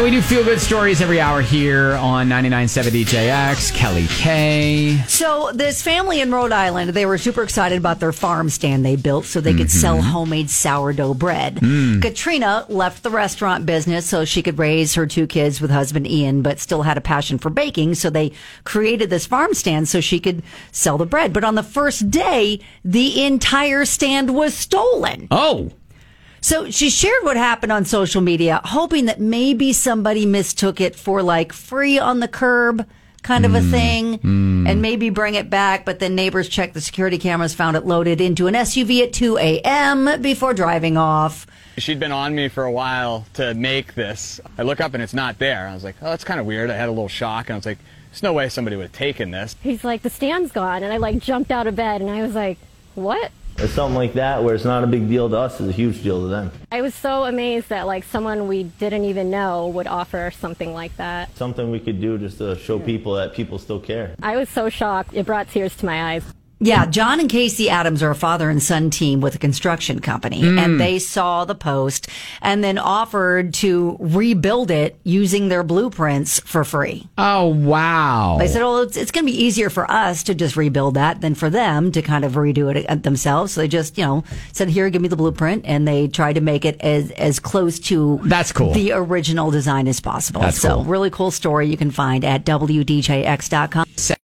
We do feel good stories every hour here on 99.7 DJX. Kelly K. So this family in Rhode Island, they were super excited about their farm stand they built so they could sell homemade sourdough bread. Katrina left the restaurant business so she could raise her 2 kids with husband Ian, but still had a passion for baking. So they created this farm stand so she could sell the bread. But on the first day, the entire stand was stolen. Oh. So she shared what happened on social media, hoping that maybe somebody mistook it for like free on the curb kind of a thing and maybe bring it back. But then neighbors checked the security cameras, found it loaded into an SUV at 2 a.m. before driving off. She'd been on me for a while to make this. I look up and it's not there. I was like, oh, that's kind of weird. I had a little shock and I was like, there's no way somebody would have taken this. He's like, the stand's gone. And I jumped out of bed and I was like, what? It's something like that where it's not a big deal to us is a huge deal to them. I was so amazed that someone we didn't even know would offer something like that. Something we could do just to show people that people still care. I was so shocked. It brought tears to my eyes. Yeah, John and Casey Adams are a father and son team with a construction company, and they saw the post and then offered to rebuild it using their blueprints for free. Oh, wow. They said, well, it's going to be easier for us to just rebuild that than for them to kind of redo it themselves. So they just, said, here, give me the blueprint, and they tried to make it as close to That's cool. the original design as possible. That's so cool. really cool story you can find at WDJX.com.